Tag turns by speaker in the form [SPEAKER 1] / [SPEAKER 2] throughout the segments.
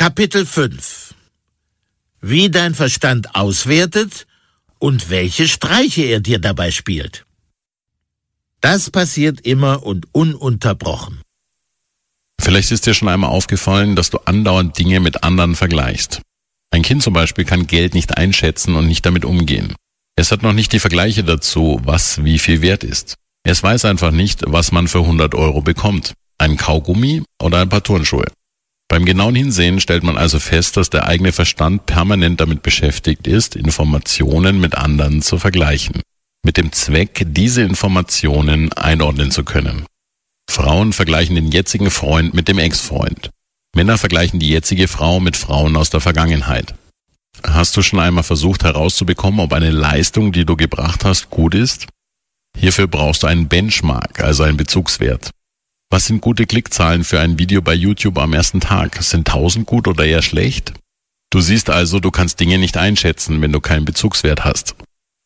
[SPEAKER 1] Kapitel 5: Wie dein Verstand auswertet und welche Streiche er dir dabei spielt. Das passiert immer und ununterbrochen.
[SPEAKER 2] Vielleicht ist dir schon einmal aufgefallen, dass du andauernd Dinge mit anderen vergleichst. Ein Kind zum Beispiel kann Geld nicht einschätzen und nicht damit umgehen. Es hat noch nicht die Vergleiche dazu, was wie viel wert ist. Es weiß einfach nicht, was man für 100 € bekommt. Ein Kaugummi oder ein paar Turnschuhe. Beim genauen Hinsehen stellt man also fest, dass der eigene Verstand permanent damit beschäftigt ist, Informationen mit anderen zu vergleichen. Mit dem Zweck, diese Informationen einordnen zu können. Frauen vergleichen den jetzigen Freund mit dem Ex-Freund. Männer vergleichen die jetzige Frau mit Frauen aus der Vergangenheit. Hast du schon einmal versucht herauszubekommen, ob eine Leistung, die du gebracht hast, gut ist? Hierfür brauchst du einen Benchmark, also einen Bezugswert. Was sind gute Klickzahlen für ein Video bei YouTube am ersten Tag? Sind 1000 gut oder eher schlecht? Du siehst also, du kannst Dinge nicht einschätzen, wenn du keinen Bezugswert hast.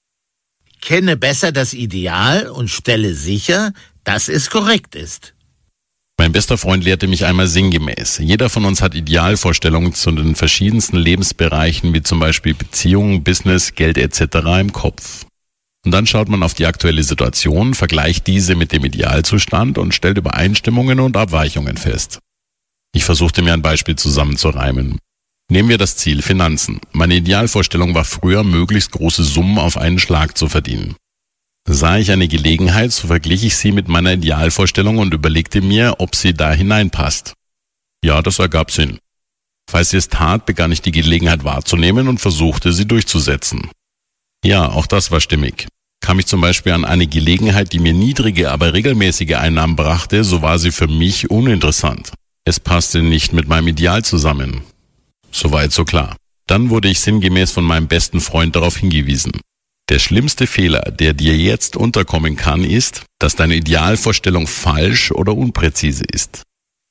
[SPEAKER 1] Kenne besser das Ideal und stelle sicher, dass es korrekt ist.
[SPEAKER 2] Mein bester Freund lehrte mich einmal sinngemäß. Jeder von uns hat Idealvorstellungen zu den verschiedensten Lebensbereichen, wie zum Beispiel Beziehungen, Business, Geld etc. im Kopf. Und dann schaut man auf die aktuelle Situation, vergleicht diese mit dem Idealzustand und stellt Übereinstimmungen und Abweichungen fest. Ich versuchte mir ein Beispiel zusammenzureimen. Nehmen wir das Ziel Finanzen. Meine Idealvorstellung war früher, möglichst große Summen auf einen Schlag zu verdienen. Sah ich eine Gelegenheit, so verglich ich sie mit meiner Idealvorstellung und überlegte mir, ob sie da hineinpasst. Ja, das ergab Sinn. Falls sie es tat, begann ich die Gelegenheit wahrzunehmen und versuchte, sie durchzusetzen. Ja, auch das war stimmig. Kam ich zum Beispiel an eine Gelegenheit, die mir niedrige, aber regelmäßige Einnahmen brachte, so war sie für mich uninteressant. Es passte nicht mit meinem Ideal zusammen. Soweit so klar. Dann wurde ich sinngemäß von meinem besten Freund darauf hingewiesen. Der schlimmste Fehler, der dir jetzt unterkommen kann, ist, dass deine Idealvorstellung falsch oder unpräzise ist.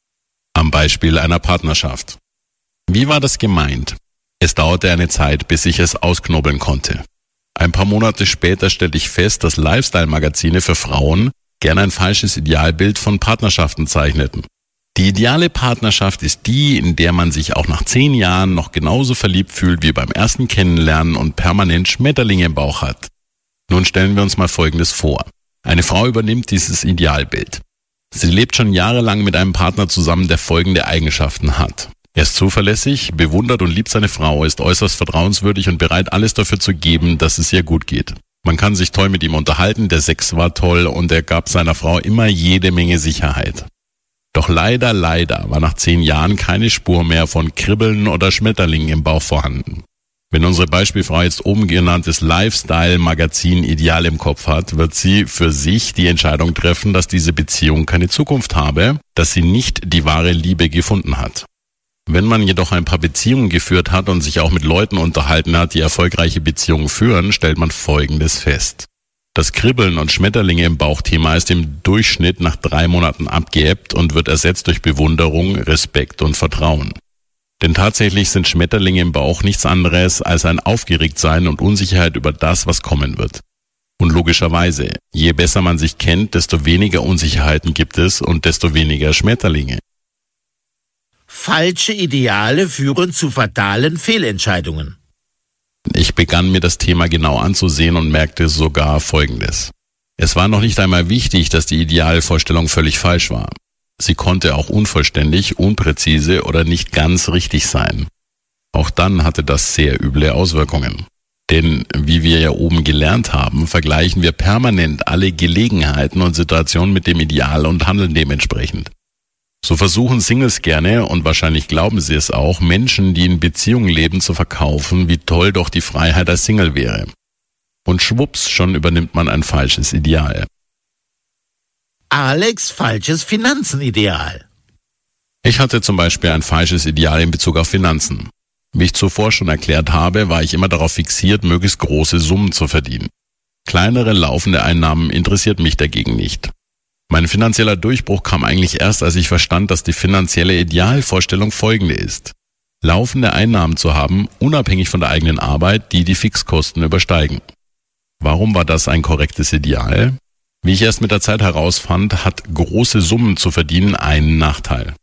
[SPEAKER 2] Am Beispiel einer Partnerschaft. Wie war das gemeint? Es dauerte eine Zeit, bis ich es ausknobeln konnte. Ein paar Monate später stellte ich fest, dass Lifestyle-Magazine für Frauen gerne ein falsches Idealbild von Partnerschaften zeichneten. Die ideale Partnerschaft ist die, in der man sich auch nach 10 Jahren noch genauso verliebt fühlt wie beim ersten Kennenlernen und permanent Schmetterlinge im Bauch hat. Nun stellen wir uns mal Folgendes vor. Eine Frau übernimmt dieses Idealbild. Sie lebt schon jahrelang mit einem Partner zusammen, der folgende Eigenschaften hat. Er ist zuverlässig, bewundert und liebt seine Frau, ist äußerst vertrauenswürdig und bereit, alles dafür zu geben, dass es ihr gut geht. Man kann sich toll mit ihm unterhalten, der Sex war toll und er gab seiner Frau immer jede Menge Sicherheit. Doch leider war nach 10 Jahren keine Spur mehr von Kribbeln oder Schmetterlingen im Bauch vorhanden. Wenn unsere Beispielfrau jetzt oben genanntes Lifestyle-Magazin Ideal im Kopf hat, wird sie für sich die Entscheidung treffen, dass diese Beziehung keine Zukunft habe, dass sie nicht die wahre Liebe gefunden hat. Wenn man jedoch ein paar Beziehungen geführt hat und sich auch mit Leuten unterhalten hat, die erfolgreiche Beziehungen führen, stellt man Folgendes fest. Das Kribbeln und Schmetterlinge im Bauchthema ist im Durchschnitt nach 3 Monaten abgeebbt und wird ersetzt durch Bewunderung, Respekt und Vertrauen. Denn tatsächlich sind Schmetterlinge im Bauch nichts anderes als ein Aufgeregtsein und Unsicherheit über das, was kommen wird. Und logischerweise, je besser man sich kennt, desto weniger Unsicherheiten gibt es und desto weniger Schmetterlinge.
[SPEAKER 1] Falsche Ideale führen zu fatalen Fehlentscheidungen.
[SPEAKER 2] Ich begann mir das Thema genau anzusehen und merkte sogar Folgendes. Es war noch nicht einmal wichtig, dass die Idealvorstellung völlig falsch war. Sie konnte auch unvollständig, unpräzise oder nicht ganz richtig sein. Auch dann hatte das sehr üble Auswirkungen. Denn, wie wir ja oben gelernt haben, vergleichen wir permanent alle Gelegenheiten und Situationen mit dem Ideal und handeln dementsprechend. So versuchen Singles gerne, und wahrscheinlich glauben sie es auch, Menschen, die in Beziehungen leben, zu verkaufen, wie toll doch die Freiheit als Single wäre. Und schwupps, schon übernimmt man ein falsches Ideal.
[SPEAKER 1] Alex' falsches Finanzenideal.
[SPEAKER 2] Ich hatte zum Beispiel ein falsches Ideal in Bezug auf Finanzen. Wie ich zuvor schon erklärt habe, war ich immer darauf fixiert, möglichst große Summen zu verdienen. Kleinere laufende Einnahmen interessiert mich dagegen nicht. Mein finanzieller Durchbruch kam eigentlich erst, als ich verstand, dass die finanzielle Idealvorstellung folgende ist. Laufende Einnahmen zu haben, unabhängig von der eigenen Arbeit, die die Fixkosten übersteigen. Warum war das ein korrektes Ideal? Wie ich erst mit der Zeit herausfand, hat große Summen zu verdienen einen Nachteil.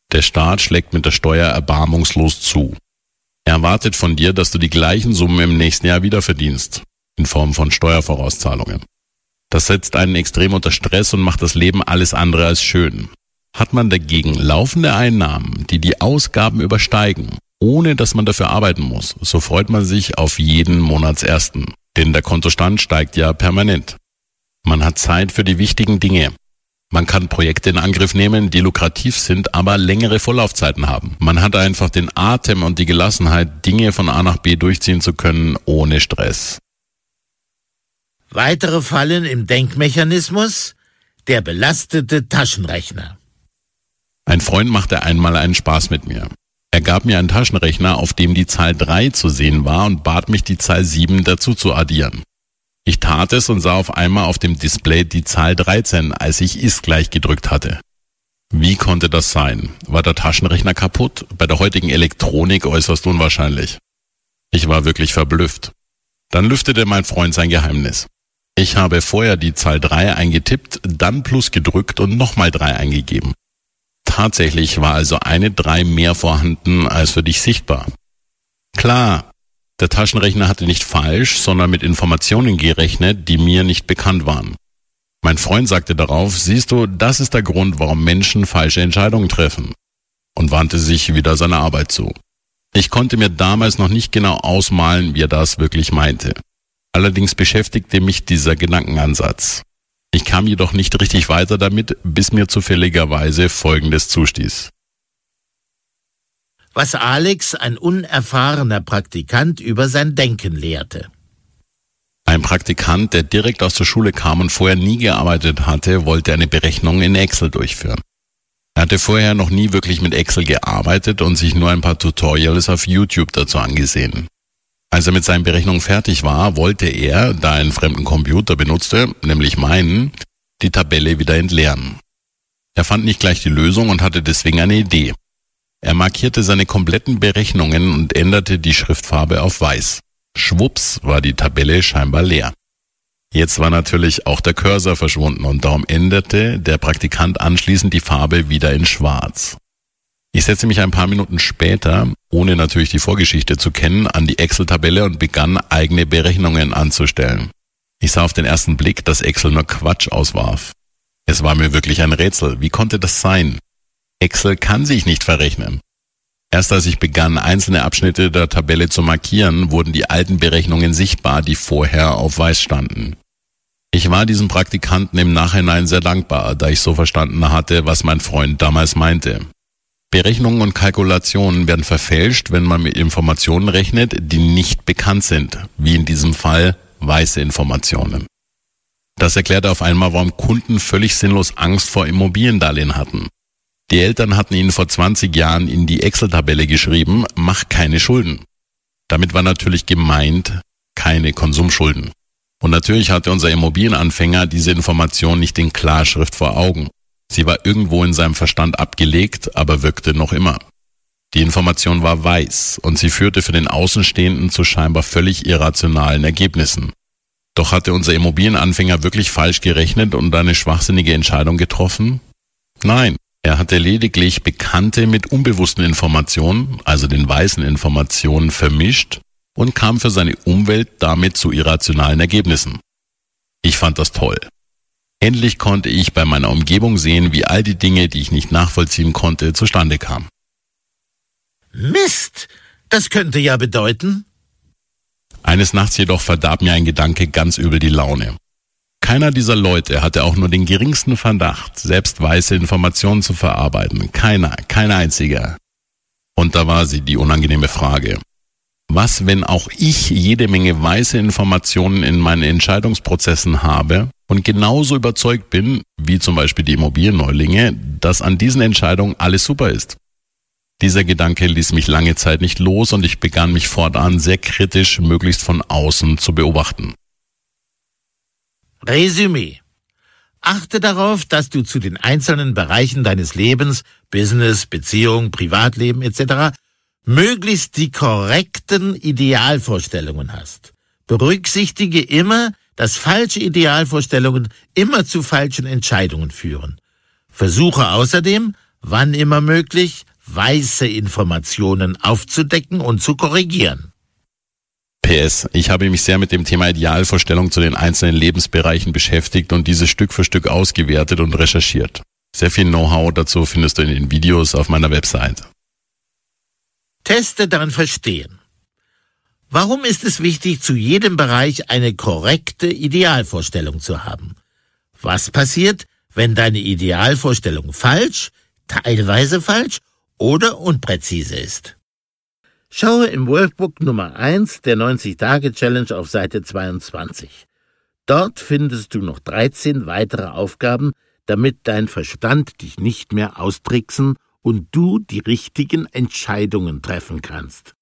[SPEAKER 2] Der Staat schlägt mit der Steuer erbarmungslos zu. Er erwartet von dir, dass du die gleichen Summen im nächsten Jahr wieder verdienst, in Form von Steuervorauszahlungen. Das setzt einen extrem unter Stress und macht das Leben alles andere als schön. Hat man dagegen laufende Einnahmen, die die Ausgaben übersteigen, ohne dass man dafür arbeiten muss, so freut man sich auf jeden Monatsersten. Denn der Kontostand steigt ja permanent. Man hat Zeit für die wichtigen Dinge. Man kann Projekte in Angriff nehmen, die lukrativ sind, aber längere Vorlaufzeiten haben. Man hat einfach den Atem und die Gelassenheit, Dinge von A nach B durchziehen zu können, ohne Stress.
[SPEAKER 1] Weitere Fallen im Denkmechanismus: der belastete Taschenrechner.
[SPEAKER 2] Ein Freund machte einmal einen Spaß mit mir. Er gab mir einen Taschenrechner, auf dem die Zahl 3 zu sehen war und bat mich, die Zahl 7 dazu zu addieren. Ich tat es und sah auf einmal auf dem Display die Zahl 13, als ich Ist gleich gedrückt hatte. Wie konnte das sein? War der Taschenrechner kaputt? Bei der heutigen Elektronik äußerst unwahrscheinlich. Ich war wirklich verblüfft. Dann lüftete mein Freund sein Geheimnis. Ich habe vorher die Zahl 3 eingetippt, dann Plus gedrückt und nochmal 3 eingegeben. Tatsächlich war also eine 3 mehr vorhanden als für dich sichtbar. Klar, der Taschenrechner hatte nicht falsch, sondern mit Informationen gerechnet, die mir nicht bekannt waren. Mein Freund sagte darauf, siehst du, das ist der Grund, warum Menschen falsche Entscheidungen treffen, und wandte sich wieder seiner Arbeit zu. Ich konnte mir damals noch nicht genau ausmalen, wie er das wirklich meinte. Allerdings beschäftigte mich dieser Gedankenansatz. Ich kam jedoch nicht richtig weiter damit, bis mir zufälligerweise Folgendes zustieß.
[SPEAKER 1] Was Alex, ein unerfahrener Praktikant, über sein Denken lehrte.
[SPEAKER 2] Ein Praktikant, der direkt aus der Schule kam und vorher nie gearbeitet hatte, wollte eine Berechnung in Excel durchführen. Er hatte vorher noch nie wirklich mit Excel gearbeitet und sich nur ein paar Tutorials auf YouTube dazu angesehen. Als er mit seinen Berechnungen fertig war, wollte er, da er einen fremden Computer benutzte, nämlich meinen, die Tabelle wieder entleeren. Er fand nicht gleich die Lösung und hatte deswegen eine Idee. Er markierte seine kompletten Berechnungen und änderte die Schriftfarbe auf weiß. Schwupps war die Tabelle scheinbar leer. Jetzt war natürlich auch der Cursor verschwunden und darum änderte der Praktikant anschließend die Farbe wieder in schwarz. Ich setzte mich ein paar Minuten später, ohne natürlich die Vorgeschichte zu kennen, an die Excel-Tabelle und begann, eigene Berechnungen anzustellen. Ich sah auf den ersten Blick, dass Excel nur Quatsch auswarf. Es war mir wirklich ein Rätsel. Wie konnte das sein? Excel kann sich nicht verrechnen. Erst als ich begann, einzelne Abschnitte der Tabelle zu markieren, wurden die alten Berechnungen sichtbar, die vorher auf weiß standen. Ich war diesem Praktikanten im Nachhinein sehr dankbar, da ich so verstanden hatte, was mein Freund damals meinte. Berechnungen und Kalkulationen werden verfälscht, wenn man mit Informationen rechnet, die nicht bekannt sind, wie in diesem Fall weiße Informationen. Das erklärte auf einmal, warum Kunden völlig sinnlos Angst vor Immobiliendarlehen hatten. Die Eltern hatten ihnen vor 20 Jahren in die Excel-Tabelle geschrieben, mach keine Schulden. Damit war natürlich gemeint, keine Konsumschulden. Und natürlich hatte unser Immobilienanfänger diese Information nicht in Klarschrift vor Augen. Sie war irgendwo in seinem Verstand abgelegt, aber wirkte noch immer. Die Information war weiß und sie führte für den Außenstehenden zu scheinbar völlig irrationalen Ergebnissen. Doch hatte unser Immobilienanfänger wirklich falsch gerechnet und eine schwachsinnige Entscheidung getroffen? Nein, er hatte lediglich bekannte mit unbewussten Informationen, also den weißen Informationen, vermischt und kam für seine Umwelt damit zu irrationalen Ergebnissen. Ich fand das toll. Endlich konnte ich bei meiner Umgebung sehen, wie all die Dinge, die ich nicht nachvollziehen konnte, zustande kamen.
[SPEAKER 1] Mist, das könnte ja bedeuten.
[SPEAKER 2] Eines Nachts jedoch verdarb mir ein Gedanke ganz übel die Laune. Keiner dieser Leute hatte auch nur den geringsten Verdacht, selbst weiße Informationen zu verarbeiten. Kein einziger. Und da war sie, die unangenehme Frage. Was, wenn auch ich jede Menge weiße Informationen in meinen Entscheidungsprozessen habe und genauso überzeugt bin, wie zum Beispiel die Immobilienneulinge, dass an diesen Entscheidungen alles super ist? Dieser Gedanke ließ mich lange Zeit nicht los und ich begann mich fortan sehr kritisch, möglichst von außen zu beobachten.
[SPEAKER 1] Resümee. Achte darauf, dass du zu den einzelnen Bereichen deines Lebens, Business, Beziehung, Privatleben etc. möglichst die korrekten Idealvorstellungen hast. Berücksichtige immer, dass falsche Idealvorstellungen immer zu falschen Entscheidungen führen. Versuche außerdem, wann immer möglich, weiße Informationen aufzudecken und zu korrigieren.
[SPEAKER 2] PS, ich habe mich sehr mit dem Thema Idealvorstellung zu den einzelnen Lebensbereichen beschäftigt und diese Stück für Stück ausgewertet und recherchiert. Sehr viel Know-how dazu findest du in den Videos auf meiner Website.
[SPEAKER 1] Teste dein Verstehen. Warum ist es wichtig, zu jedem Bereich eine korrekte Idealvorstellung zu haben? Was passiert, wenn deine Idealvorstellung falsch, teilweise falsch oder unpräzise ist? Schaue im Workbook Nummer 1 der 90-Tage-Challenge auf Seite 22. Dort findest du noch 13 weitere Aufgaben, damit dein Verstand dich nicht mehr austricksen und du die richtigen Entscheidungen treffen kannst.